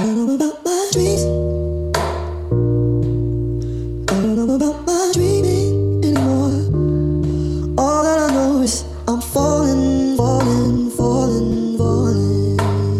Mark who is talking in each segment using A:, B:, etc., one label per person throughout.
A: I don't know about my dreams. I don't know about my dreaming anymore. All that I know is I'm falling, falling, falling, falling.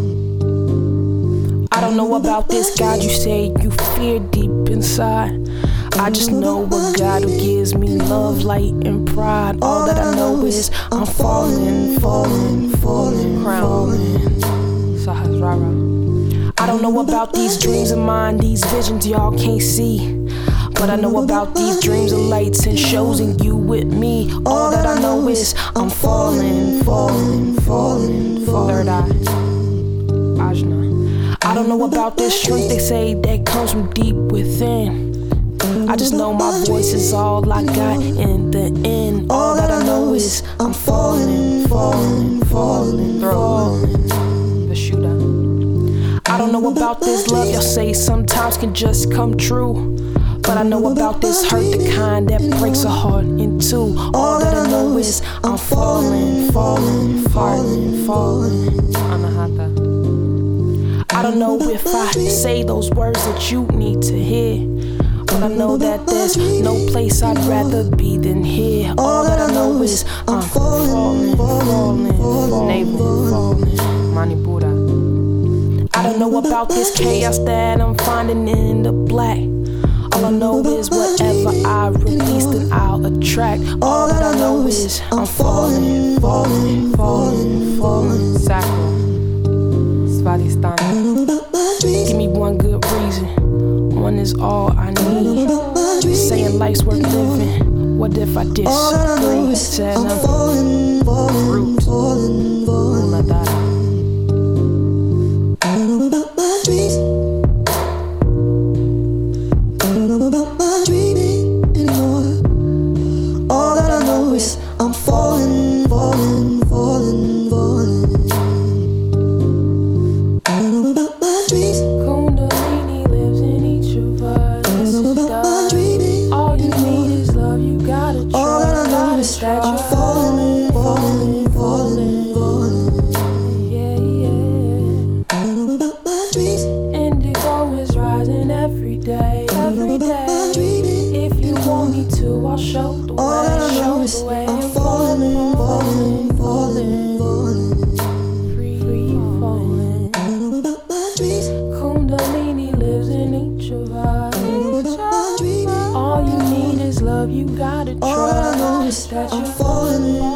B: I don't know about this God you say you fear deep inside. I just know a God who gives me love, light, and pride. All that I know is I'm falling, falling, falling, falling. Sahas Rara. I don't know about these dreams of mine, these visions y'all can't see. But I know about these dreams of lights and shows and you with me. All that I know is I'm falling, falling, falling, falling. Third eye, Ajna. I don't know about this strength they say that comes from deep within. I just know my voice is all I got in the end. All that I know is I'm falling, falling, falling, falling. The shooter. I don't know about this love y'all say sometimes can just come true. But I know about this hurt, the kind that breaks a heart in two. All that I know is I'm falling, falling, falling, falling. I don't know if I say those words that you need to hear. But I know that there's no place I'd rather be than here. All that I know is I'm falling, falling, falling, falling. Manipura. I don't know about this chaos that I'm finding in the black. All I know is whatever I release, then I'll attract. All that I know is I'm falling, falling, falling, falling. Sacro, Svadhisthana. Give me one good reason. One is all I need. Saying life's worth living. What if I disagree? Said I'm falling, falling, falling, falling. I don't know about my dreams.
A: I don't know about my dreaming anymore. All that I know is I'm falling, falling, falling, falling. I don't know about my dreams.
B: Kundalini lives in each of us.
A: I don't know about my dreaming.
B: All you need is love, you gotta try.
A: All that I know is that I'm falling, falling, falling, falling.
B: Yeah, yeah.
A: I don't know about my dreams.
B: Indigo is rising every day, every day. If you want me to, I'll show the way.
A: All that I know is I'm falling, falling, falling, falling.
B: Free falling.
A: I don't know about my dreams.
B: Kundalini lives in each of us. All you need is love, you gotta
A: All that I know
B: trust
A: is
B: that
A: I'm
B: you're
A: falling.